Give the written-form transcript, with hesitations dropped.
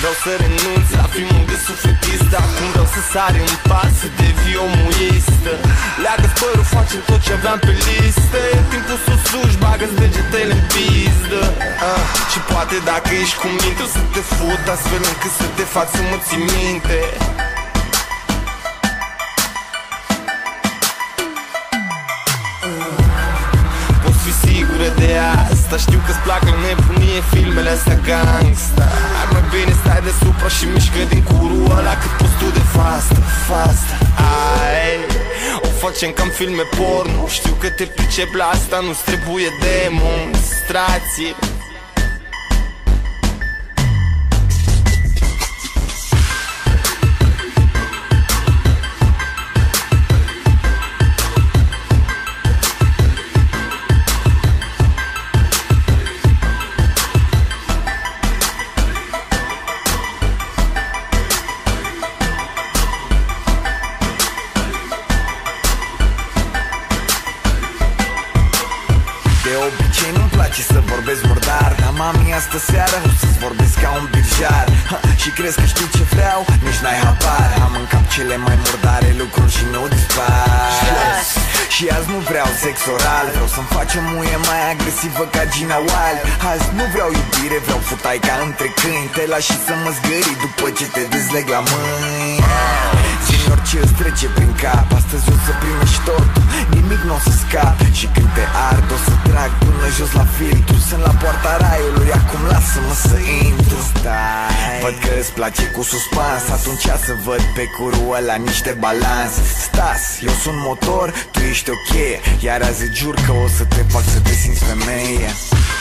Vreau să renunț la filmul de sufletist, acum vreau să sari în pas, să devii omuistă. Leagă-ți părul, facem tot ce aveam pe listă. E timpul să o suși, bagă-ți degetele în pizdă. Și poate dacă ești cu minte o să te fut, astfel încât să te fac să mă ții minte. Poți fi sigură de asta, știu că-ți plac la nebunie filmele astea gangsta. Ar mai bine stai deasupra și mișcă din curul ăla cât poți tu de fast, fast. Ai, o facem ca în filme porno, știu că te pricep la asta, nu-ți trebuie demonstrație. De obicei nu-mi place să vorbesc murdar, dar mami astă seară o să-ți vorbesc ca un birjar. Și crezi că știu ce vreau? Nici n-ai habar. Am în cap cele mai murdare lucruri și nu dispar. Și azi nu vreau sex oral, vreau să-mi faci o muie mai agresivă ca Gina Wild. Azi nu vreau iubire, vreau futai ca între câini. Te lași și să mă zgârii după ce te dezleg la mâini. Zi-mi orice îți trece prin cap, astăzi o să primești totul, nimic n-o să scap. Și când te ard o să trag până jos la filtru. Sunt la poarta raiului, acum lasă-mă să intru. Stai, văd că îți place cu suspans, atunci să văd pe curul ăla niște balans. Stas, eu sunt motor, tu ești o cheie, iar azi jur că o să te fac să te simți femeie.